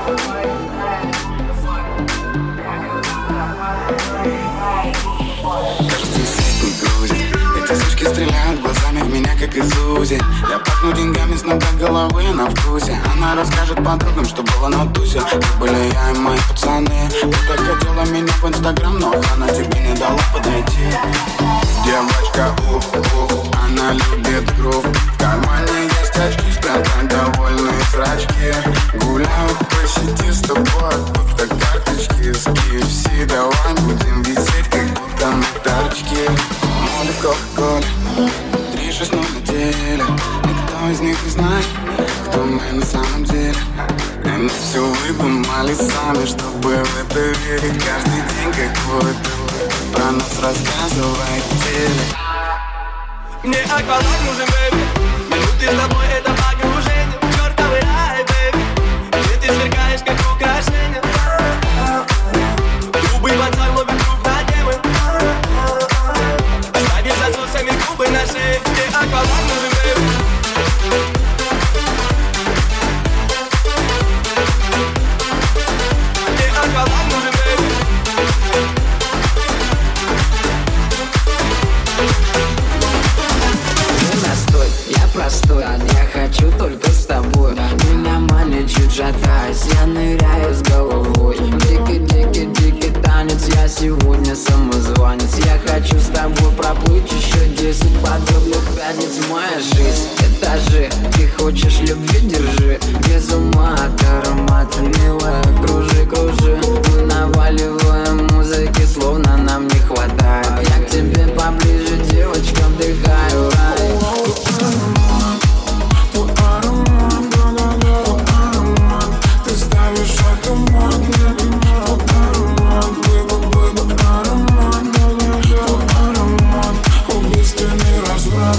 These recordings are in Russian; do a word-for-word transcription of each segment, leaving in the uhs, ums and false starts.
Кажется, сеть не грузит. Эти сучки стреляют глазами в меня, как из УЗИ. Я пахну деньгами с ног до головы на вкусе. Она расскажет подругам, что было на тусе. Как были я и мои пацаны. Ты так хотела меня в инстаграм, но охрана тебе не дала подойти. Девочка, ух, ух, она любит грув. В кармане есть очки, спрятать довольные зрачки. Гуляют по сети с тобой, вот как карточки с кей эф си. Давай будем висеть, как будто мы торчки. Моли Кока-Кола, три шесть ноль на теле. Никто из них не знает, кто мы на самом деле. И мы все выдумали сами, чтобы в это верить. Каждый день какой-то про нас рассказывает теле. Мне акваланг нужен, бэйби. Минуты с тобой это погружение. Чёртовый рай, бэйби. Где ты сверкаешь, как украшение. Грубый пацан ловит грув на темы. Оставишь засосами губы на шее. Мне акваланг нужен, бэйби. Мне акваланг нужен, бэйби. Я простой, я хочу только с тобой. Меня манит чуть жатаясь, я ныряю с головой. Дикий-дикий-дикий танец, я сегодня самозванец. Я хочу с тобой проплыть еще десять подобных пятниц. Моя жизнь, этажи, ты хочешь любви, держи. Без ума от аромата, милая, кружи, кружи. Мы наваливаем музыки, словно нам не хватает. Я к тебе поближе, девочка, вдыхаю рай. Твой аромат, да-да-да, твой аромат. Ты ставишь автомат, твой аромат, бэйби, аромат, да-да-да, твой аромат, убийственный разврат.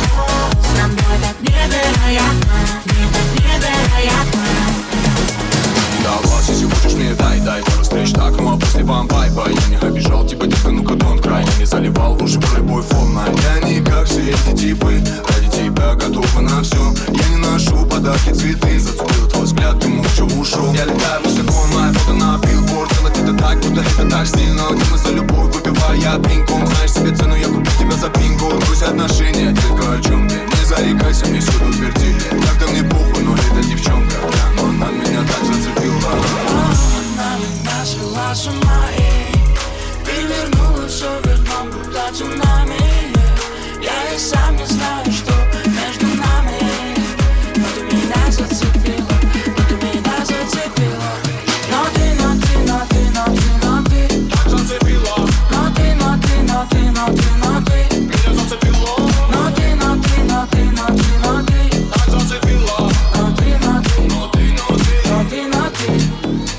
Невероятно, невероятно. дай пару встреч так, ну а после вампайпа я не обижал, типа детка, ну-ка дон край. Я не заливал лужи в любой волна. Я не как все эти типы, ради тебя готова на все. Я не ношу подарки, цветы, зацепил твой взгляд, ты молча ушел. Я летаю высоко, моя фото на билборд. Делать это так, будто это так стильно. Дима за любовь, выпивая я пинком. Знаешь себе цену, я куплю тебя за пинку. Пусть отношения, детка, о чем ты? Не зарекайся, мне всюду тверди. Как-то мне похуй, но это девчонка. Да, но она меня так зацепила. Она меня свела с ума и перевернула все вверх дном, будто цунами. Я и сам не знаю, что между нами. Но ты меня зацепила, но ты меня зацепила. Но ты, но ты, но ты, но ты, но ты так зацепила. Но ты, но ты, но ты, но ты, но ты меня зацепила. Но ты, но ты, но ты, но ты, но ты так зацепила. Но ты, но ты, но ты, но ты, но ты, но ты.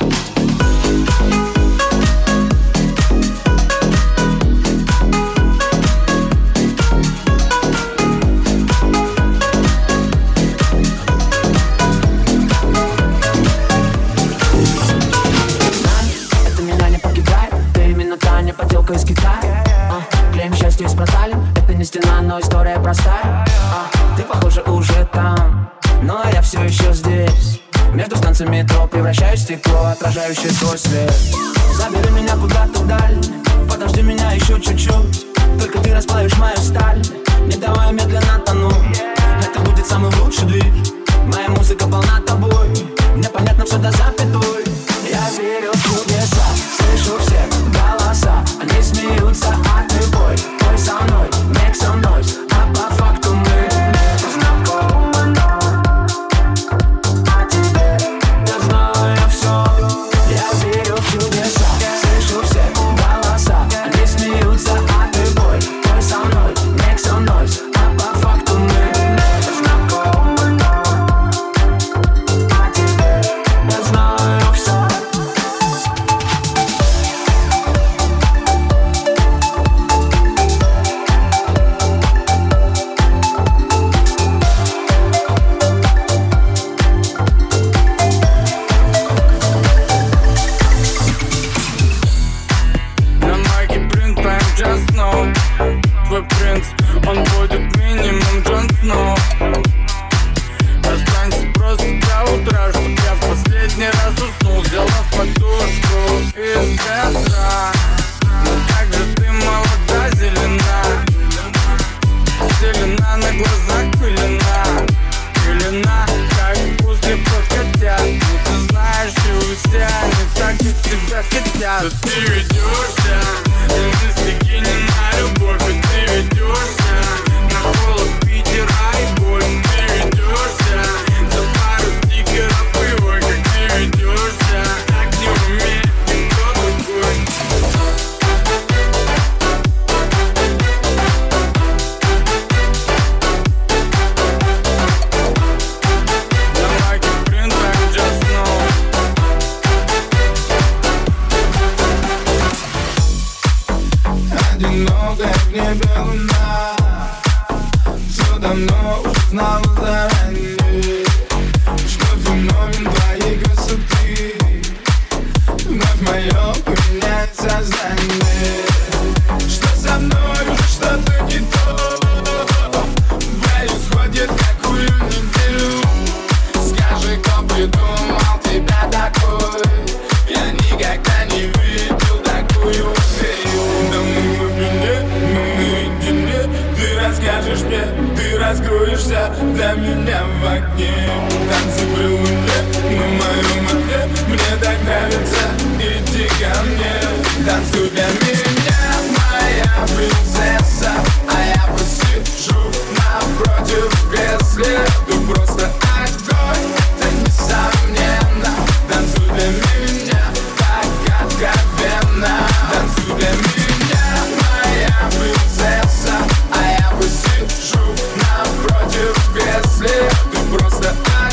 Из Китая, а, клеим счастье из проталин. Это не стена, но история простая, а, ты, похоже, уже там, но я все еще здесь. Между станциями метро превращаюсь в стекло, отражающее твой свет. Забери меня куда-то вдаль, подожди меня еще чуть-чуть. Только ты расплавишь мою сталь, не давай медленно тонуть. Это будет самый лучший движ. Моя музыка полна тобой, мне понятно все до запятой. Я верю в чудеса, слышу всех голоса. Они смеются от любой, пой со мной, make some noise. А по факту мы знакомы, но о тебе я знаю все. Я верю в чудеса, слышу всех голоса. Они смеются от любой, пой со мной, make some noise. А по факту мы знакомы, но о тебе я знаю все. Твой принц, он будет минимум Джон Сноу. Останься просто до утра, чтоб я в последний раз уснул, взяла подушку из ветра. Но как же ты молода, зелена, зелена на глазах пелена, пелена, как после покатят. Ну ты знаешь, и у тебя не так, как тебя хотят. Да ты ведешься, ты стихи не на любовь, и ты ведешься на холод Питера и боль. Ты ведешься за пару стикеров и ой, как ты ведешься, так не умеет никто другой. На майке принт, I'm just know. Одинокая в небе луна, все давно уже знала заранее, что феномен твоей красоты вновь мое поменяет сознание. Что со мной уже что-то не то происходит какую неделю. Скажи, кто придумал тебя такой? Я никогда не видел такую фею. Да мы в глубине, мы наедине. Ты расскажешь мне, ты раскроешься для меня в окне. Танцы при луне на моем окне. Мне так нравится, иди ко мне. Танцуй для меня, моя принцесса. А я посижу напротив в кресле. Ты просто огонь, это несомненно. Танцуй для меня, так откровенно. Танцуй для меня, моя принцесса. А я посижу напротив в кресле. Ты просто огонь.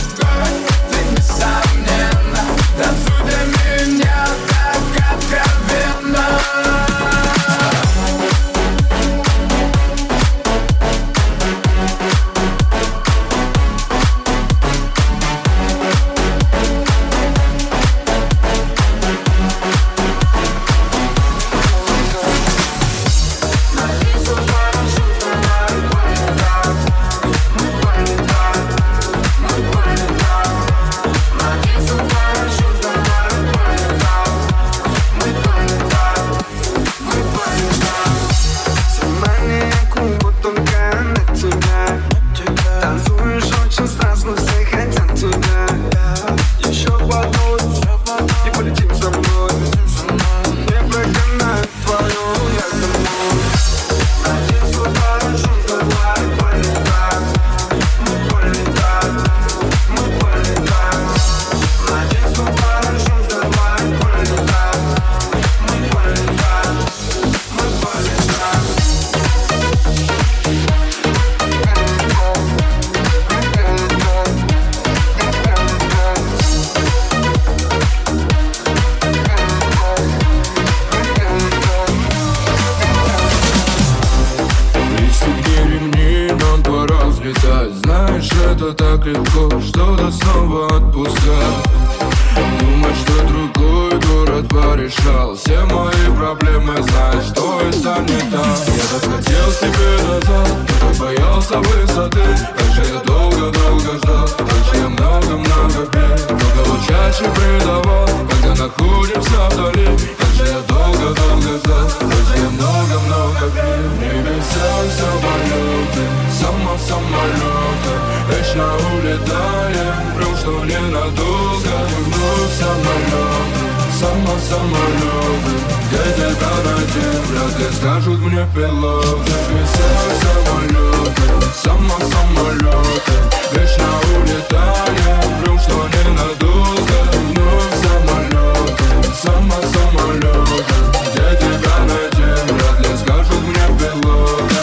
решал все мои проблемы, знаешь, что это не так. Я так хотел себе назад, я так боялся высоты. Раньше я долго-долго ждал, раньше я много-много пил, много чаще предавал, когда находимся вдали. Раньше я долго-долго ждал, раньше я много-много пил. В небеса самолеты, само в самолеты, вечно улетаем, прям что ненадолго. И вновь самолеты, само самолеты, где тебя найти, вряд ли скажут мне пилоты. В небеса самолеты, само самолеты, вечно улетаем, прям что ненадолго. И вновь самолеты, само самолеты, где тебя найти, вряд ли скажут мне пилоты.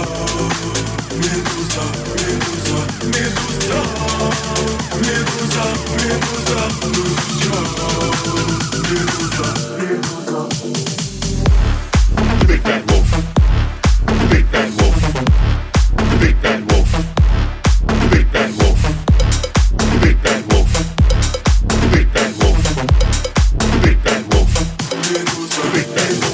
Медуза, медуза, медуза, медуза, медуза, медуза, медуза. Big bad wolf, big bad wolf, big bad wolf, big bad wolf, big bad wolf, big bad wolf, big bad wolf, медуза, big bad wolf.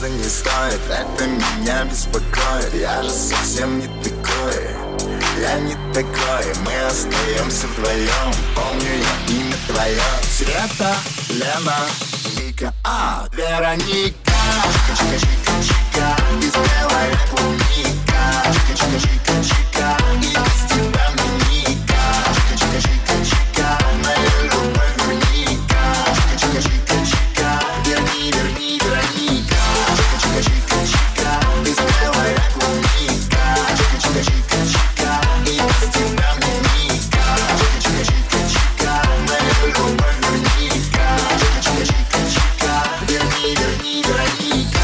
не стоит, это меня беспокоит. Я же совсем не такой, я не такой. Мы остаемся вдвоем, помню я имя твое. Света, Лена, Вика, а, Вероника. Чика-чика-чика-чика, из белой клубника. Чика-чика-чика-чика, и без тебя мника. Чика-чика-чика-чика, мою любовь верника. Чика-чика-чика-чика, верни, верни, Вероника. Чика-чика-чика-чика, из белой клубника. Чика-чика-чика-чика, и без тебя мника. Чика-чика-чика-чика, мою любовь верника. Чика-чика-чика-чика, верни, верни, Вероника.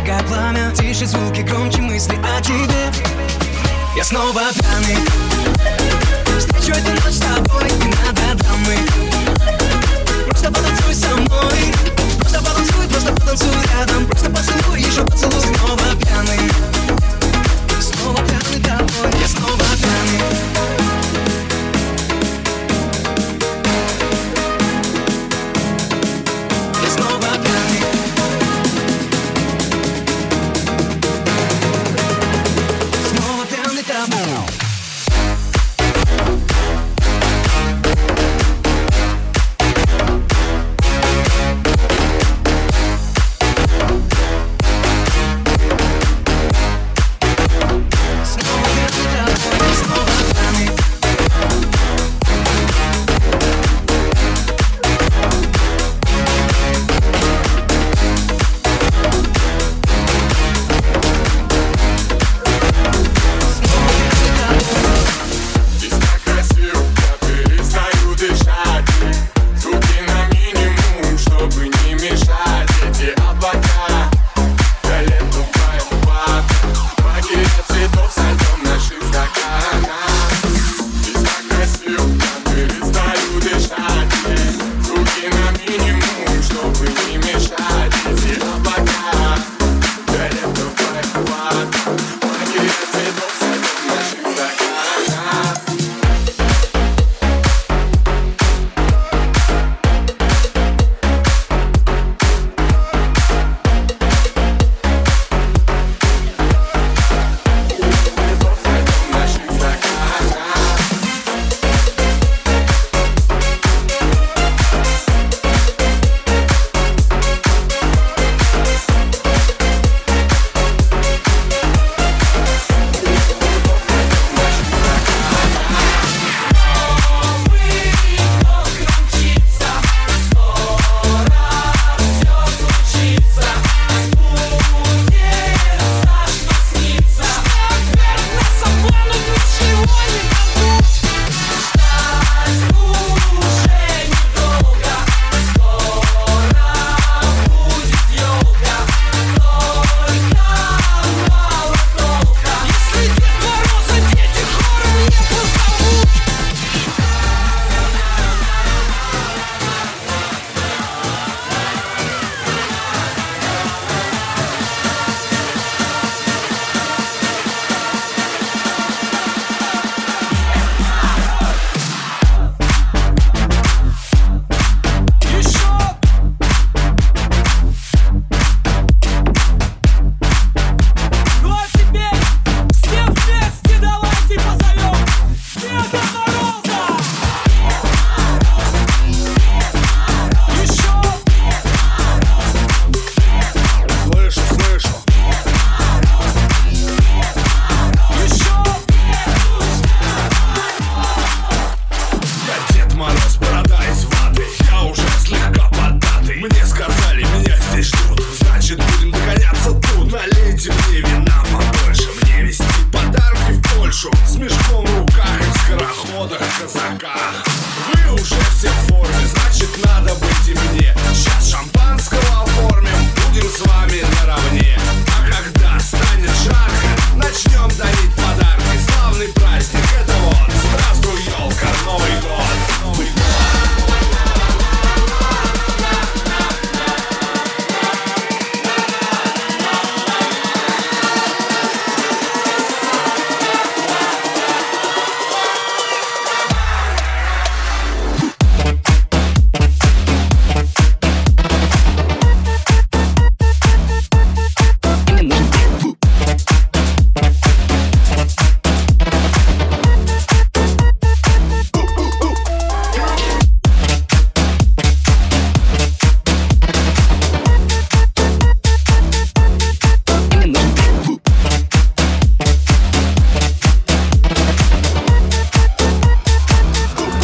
как пламя. Тише звуки, громче мысли о тебе. Я снова пьяный. Встречу эту ночь с тобой, не надо драмы. Просто потанцуй со мной. Просто потанцуй, просто потанцуй рядом. Просто поцелуй, еще поцелуй. Снова пьяный. Снова пьяный тобой. Я снова пьяный. Я снова пьяный. Снова пьяный тобой.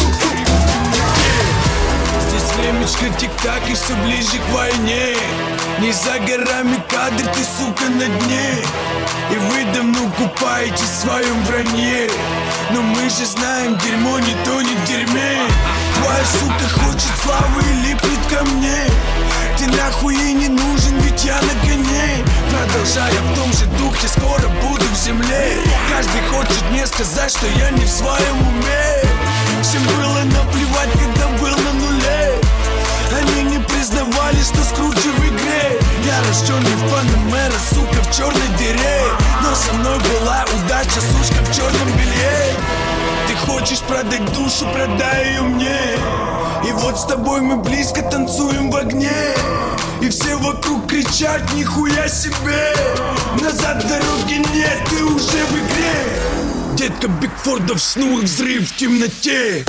Тик-так и все ближе к войне. Не за горами кадр, ты, сука, на дне. И вы давно купаетесь в своем вранье. Но мы же знаем, дерьмо не тонет в дерьме. Твоя сука хочет славы и липнет ко мне. Ты нахуй ей не нужен, ведь я на коне. Продолжая в том же духе, скоро буду в земле. Каждый хочет мне сказать, что я не в своем уме. Всем было наплевать, когда был на нуле. Они не признавали, что скручу в игре. Я рожденный в Панамера, сука, в черной дыре. Но со мной была удача, сучка в черном белье. Ты хочешь продать душу, продай ее мне. И вот с тобой мы близко танцуем в огне. И все вокруг кричат, нихуя себе. Назад дороги нет, ты уже в игре. Детка Бигфордов, снул взрыв в темноте.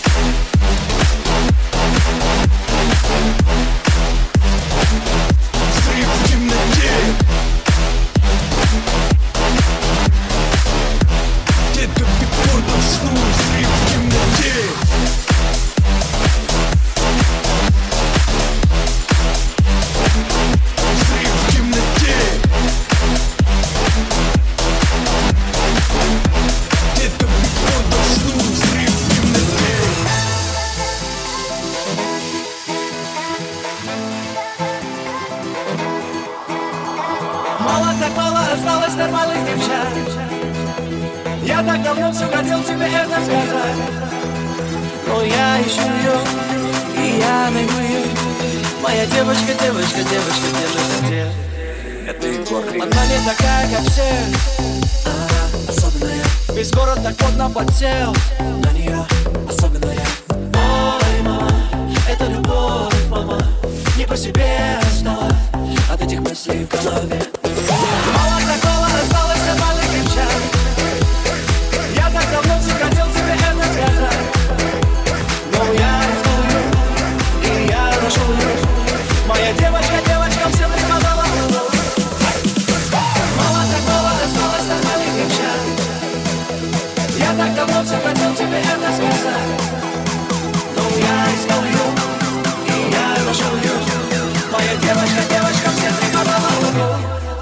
Взрыв в темноте. Детка Бигфордов, снул взрыв в темноте. Взрыв в темноте. Детка Бигфордов, снул взрыв в темноте. Мало так мало осталось нормальных девчат. Я так давно все хотел тебе это сказать. Но я ищу ее, и я найду ее. Моя девочка, девочка, девочка, девочка, где? Это Егор Крид. Она не такая, как все. Она особенная. Весь город так плотно подсел на нее, особенная. Ой, мама, это любовь, мама. Не по себе стала от этих мыслей в голове. Мало такого осталось нормальных девчат. Я так давно все хотел тебе это сказать. Но я искал ее, и я нашел ее. Моя девочка, девочка, всем преподала любовь. Мало такого осталось нормальных девчат. Я так давно все хотел тебе это сказать. Но я искал ее, и я нашел ее. Моя девочка, девочка, всем преподала любовь.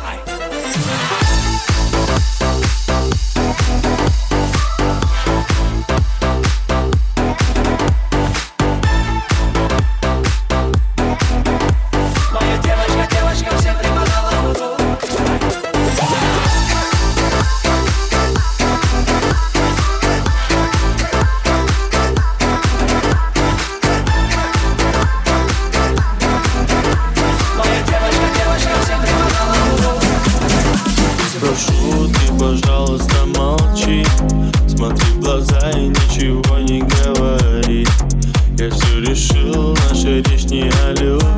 Прошу, ты, пожалуйста, молчи. Смотри в глаза и ничего не говори. Я все решил, наша речь не о любви.